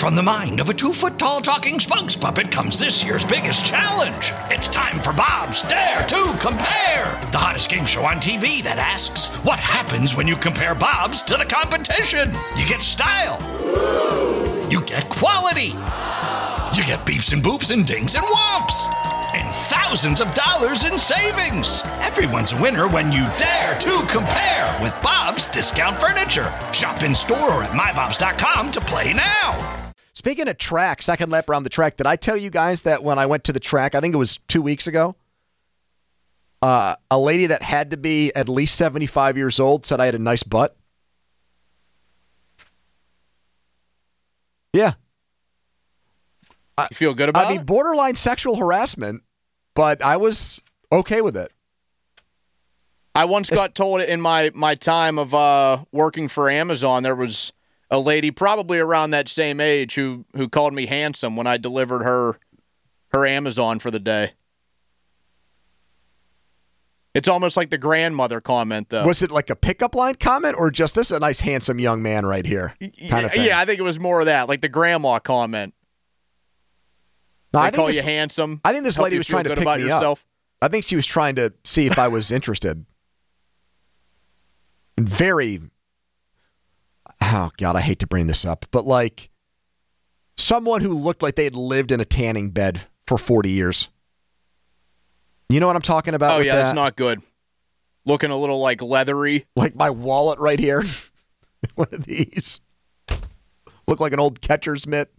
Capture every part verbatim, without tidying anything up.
From the mind of a two-foot-tall talking spokes puppet comes this year's biggest challenge. It's time for Bob's Dare to Compare, the hottest game show on T V that asks, what happens when you compare Bobs to the competition? You get style. You get quality. You get beeps and boops and dings and whomps. And thousands of dollars in savings. Everyone's a winner when you dare to compare with Bob's Discount Furniture. Shop in store or at my bobs dot com to play now. Speaking of track, second lap around the track, did I tell you guys that when I went to the track, I think it was two weeks ago, uh, a lady that had to be at least seventy-five years old said I had a nice butt? Yeah. You feel good about it? I mean, borderline sexual harassment, but I was okay with it. I once got told in my, my time of uh, working for Amazon, there was a lady probably around that same age who, who called me handsome when I delivered her her Amazon for the day. It's almost like the grandmother comment, though. Was it like a pickup line comment or just this is a nice, handsome young man right here? Kind of thing? Yeah, I think it was more of that, like the grandma comment. No, they I think call this, you handsome. I think this lady was trying to pick me yourself. up. I think she was trying to see if I was interested. And very, oh God, I hate to bring this up, but like someone who looked like they had lived in a tanning bed for forty years. You know what I'm talking about? Oh with yeah, that? That's not good. Looking a little like leathery. Like my wallet right here. One of these. Look like an old catcher's mitt.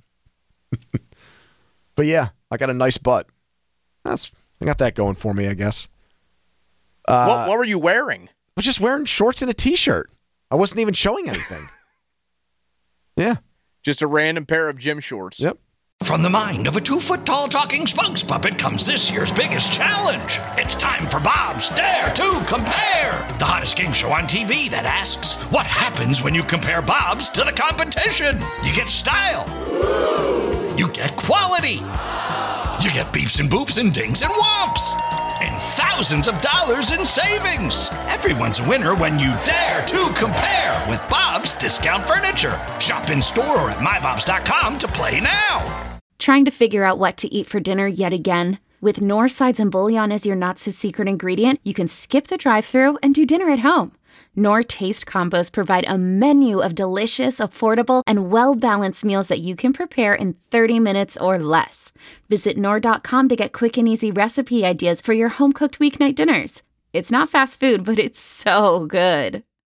But yeah, I got a nice butt. That's I got that going for me, I guess. Uh, what, what were you wearing? I was just wearing shorts and a T-shirt. I wasn't even showing anything. Yeah. Just a random pair of gym shorts. Yep. From the mind of a two-foot-tall talking spokes puppet comes this year's biggest challenge. It's time for Bob's Dare to Compare, the hottest game show on T V that asks, what happens when you compare Bobs to the competition? You get style. You get quality. You get beeps and boops and dings and whomps. And thousands of dollars in savings. Everyone's a winner when you dare to compare with Bob's Discount Furniture. Shop in store or at my bobs dot com to play now. Trying to figure out what to eat for dinner yet again? With Knorr sides and bouillon as your not-so-secret ingredient, you can skip the drive-thru and do dinner at home. Knorr Taste Combos provide a menu of delicious, affordable, and well-balanced meals that you can prepare in thirty minutes or less. Visit Knorr dot com to get quick and easy recipe ideas for your home-cooked weeknight dinners. It's not fast food, but it's so good.